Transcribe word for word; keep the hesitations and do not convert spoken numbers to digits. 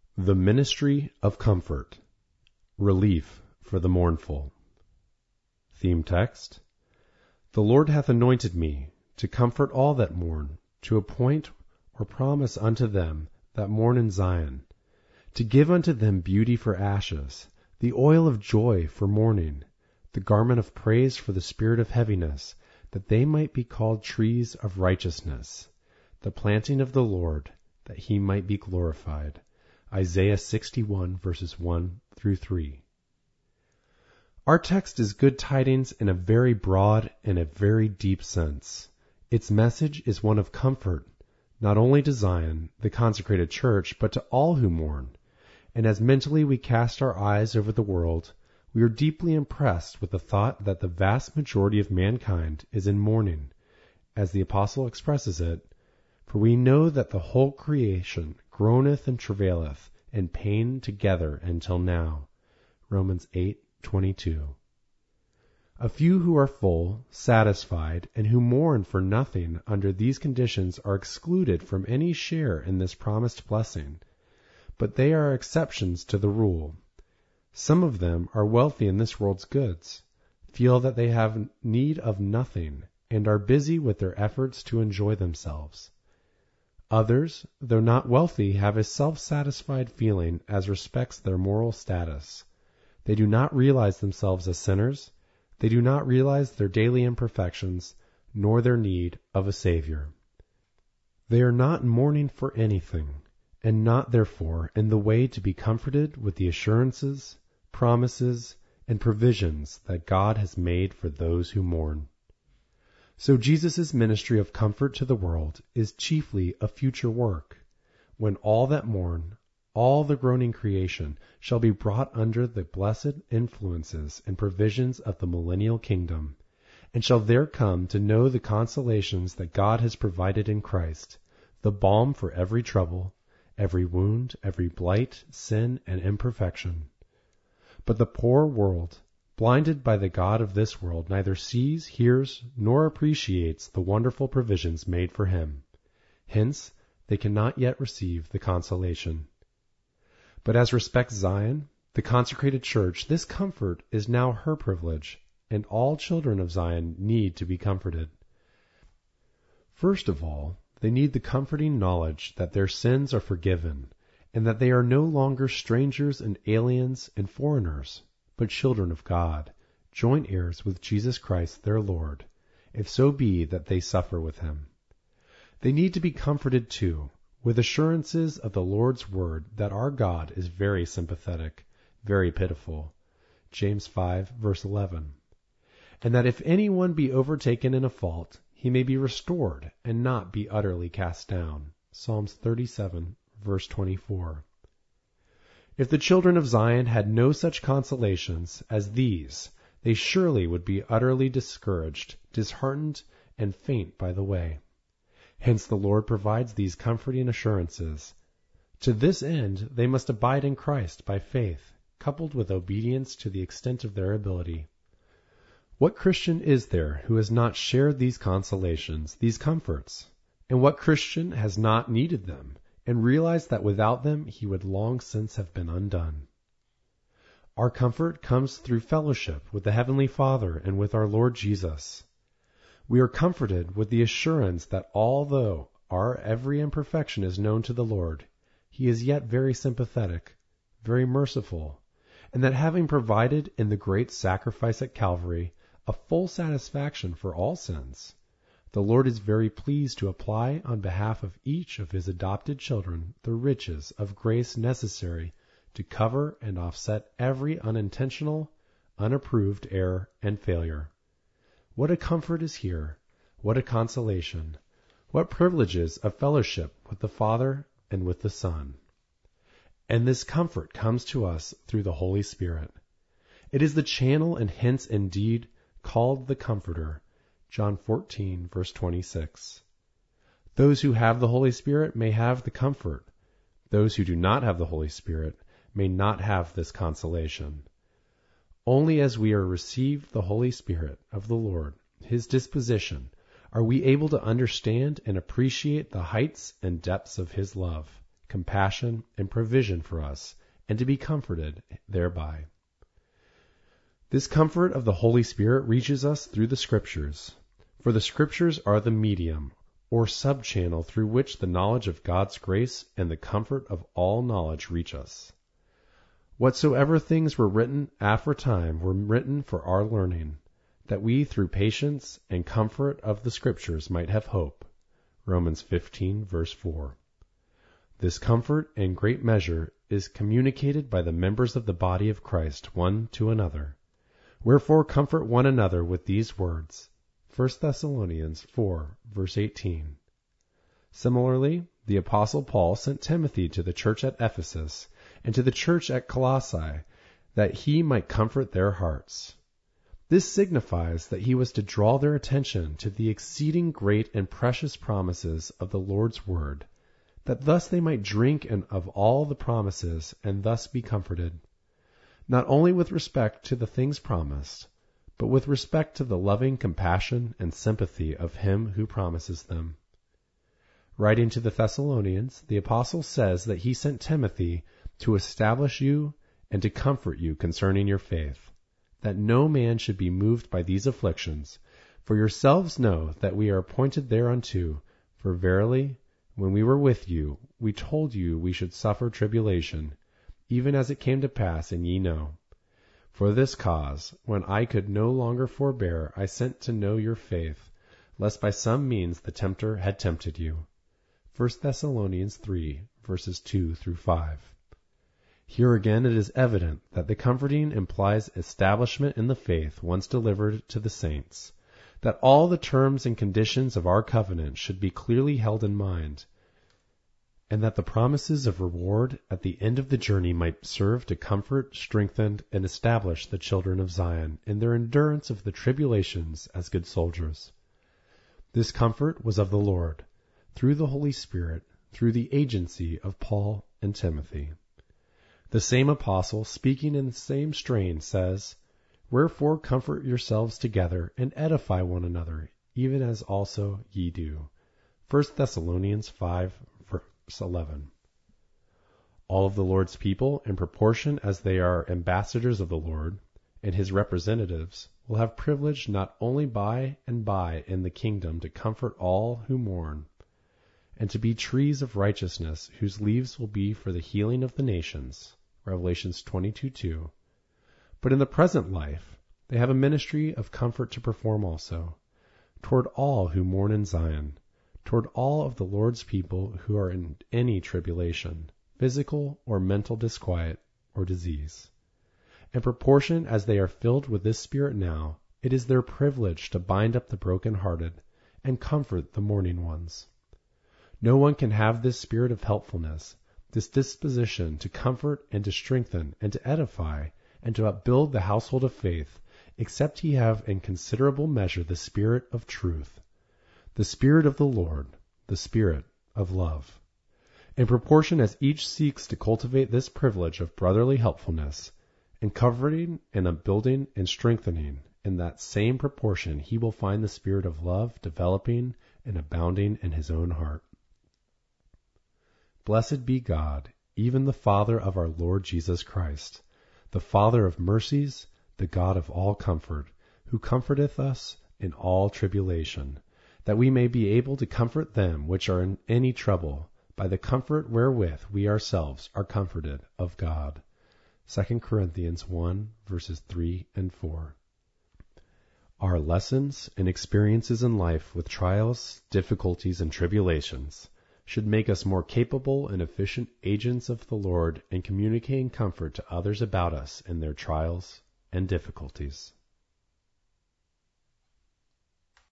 The Ministry of Comfort. Relief for the mournful. Theme text. The Lord hath anointed me to comfort all that mourn, to appoint or promise unto them that mourn in Zion, to give unto them beauty for ashes, the oil of joy for mourning, the garment of praise for the spirit of heaviness, that they might be called trees of righteousness, the planting of the Lord, that he might be glorified. Isaiah sixty-one, verses one through three. Our text is good tidings in a very broad and a very deep sense. Its message is one of comfort, not only to Zion, the consecrated church, but to all who mourn. And as mentally we cast our eyes over the world, we are deeply impressed with the thought that the vast majority of mankind is in mourning, as the apostle expresses it, for we know that the whole creation groaneth and travaileth in pain together until now. Romans eight twenty-two. A few who are full, satisfied, and who mourn for nothing under these conditions are excluded from any share in this promised blessing, but they are exceptions to the rule. Some of them are wealthy in this world's goods, feel that they have need of nothing, and are busy with their efforts to enjoy themselves. Others, though not wealthy, have a self-satisfied feeling as respects their moral status. They do not realize themselves as sinners. They do not realize their daily imperfections, nor their need of a Savior. They are not mourning for anything, and not, therefore, in the way to be comforted with the assurances, promises, and provisions that God has made for those who mourn. So Jesus' ministry of comfort to the world is chiefly a future work, when all that mourn, all the groaning creation, shall be brought under the blessed influences and provisions of the millennial kingdom, and shall there come to know the consolations that God has provided in Christ, the balm for every trouble, every wound, every blight, sin, and imperfection. But the poor world, blinded by the God of this world, neither sees, hears, nor appreciates the wonderful provisions made for him. Hence, they cannot yet receive the consolation. But as respects Zion, the consecrated church, this comfort is now her privilege, and all children of Zion need to be comforted. First of all, they need the comforting knowledge that their sins are forgiven, and that they are no longer strangers and aliens and foreigners, but children of God, joint heirs with Jesus Christ their Lord, if so be that they suffer with him. They need to be comforted too, with assurances of the Lord's word that our God is very sympathetic, very pitiful, James five, verse eleven, and that if anyone be overtaken in a fault, he may be restored and not be utterly cast down, Psalms thirty-seven, verse twenty-four. If the children of Zion had no such consolations as these, they surely would be utterly discouraged, disheartened, and faint by the way. Hence the Lord provides these comforting assurances. To this end they must abide in Christ by faith, coupled with obedience to the extent of their ability. What Christian is there who has not shared these consolations, these comforts? And what Christian has not needed them, and realized that without them he would long since have been undone? Our comfort comes through fellowship with the Heavenly Father and with our Lord Jesus. We are comforted with the assurance that although our every imperfection is known to the Lord, he is yet very sympathetic, very merciful, and that having provided in the great sacrifice at Calvary a full satisfaction for all sins, the Lord is very pleased to apply on behalf of each of his adopted children the riches of grace necessary to cover and offset every unintentional, unapproved error and failure. What a comfort is here! What a consolation! What privileges of fellowship with the Father and with the Son! And this comfort comes to us through the Holy Spirit. It is the channel and hence indeed called the Comforter, John fourteen, verse twenty-six. Those who have the Holy Spirit may have the comfort. Those who do not have the Holy Spirit may not have this consolation. Only as we are received the Holy Spirit of the Lord, his disposition, are we able to understand and appreciate the heights and depths of his love, compassion, and provision for us, and to be comforted thereby. This comfort of the Holy Spirit reaches us through the Scriptures, for the Scriptures are the medium, or sub-channel through which the knowledge of God's grace and the comfort of all knowledge reach us. Whatsoever things were written aforetime were written for our learning, that we through patience and comfort of the Scriptures might have hope. Romans fifteen, verse four. This comfort in great measure is communicated by the members of the body of Christ one to another. Wherefore comfort one another with these words. First Thessalonians four, verse eighteen. Similarly, the Apostle Paul sent Timothy to the church at Ephesus and to the church at Colossae, that he might comfort their hearts. This signifies that he was to draw their attention to the exceeding great and precious promises of the Lord's word, that thus they might drink in of all the promises and thus be comforted, not only with respect to the things promised, but with respect to the loving compassion and sympathy of him who promises them. Writing to the Thessalonians, the apostle says that he sent Timothy to establish you and to comfort you concerning your faith, that no man should be moved by these afflictions. For yourselves know that we are appointed thereunto. For verily, when we were with you, we told you we should suffer tribulation, even as it came to pass, and ye know. For this cause, when I could no longer forbear, I sent to know your faith, lest by some means the tempter had tempted you. First Thessalonians three, verses two through five. Here again it is evident that the comforting implies establishment in the faith once delivered to the saints, that all the terms and conditions of our covenant should be clearly held in mind, and that the promises of reward at the end of the journey might serve to comfort, strengthen, and establish the children of Zion in their endurance of the tribulations as good soldiers. This comfort was of the Lord, through the Holy Spirit, through the agency of Paul and Timothy. The same apostle, speaking in the same strain, says, Wherefore comfort yourselves together, and edify one another, even as also ye do. First Thessalonians five, verse eleven. All of the Lord's people, in proportion as they are ambassadors of the Lord, and his representatives, will have privilege not only by and by in the kingdom to comfort all who mourn, and to be trees of righteousness, whose leaves will be for the healing of the nations. Revelations twenty-two two. But in the present life, they have a ministry of comfort to perform also, toward all who mourn in Zion, toward all of the Lord's people who are in any tribulation, physical or mental disquiet or disease. In proportion as they are filled with this Spirit now, it is their privilege to bind up the broken-hearted and comfort the mourning ones. No one can have this spirit of helpfulness, this disposition to comfort and to strengthen and to edify and to upbuild the household of faith, except he have in considerable measure the Spirit of truth, the Spirit of the Lord, the Spirit of love. In proportion as each seeks to cultivate this privilege of brotherly helpfulness, in comforting and upbuilding and strengthening, in that same proportion he will find the Spirit of love developing and abounding in his own heart. Blessed be God, even the Father of our Lord Jesus Christ, the Father of mercies, the God of all comfort, who comforteth us in all tribulation, that we may be able to comfort them which are in any trouble, by the comfort wherewith we ourselves are comforted of God. Second Corinthians one, verses three and four. Our lessons and experiences in life with trials, difficulties, and tribulations should make us more capable and efficient agents of the Lord in communicating comfort to others about us in their trials and difficulties.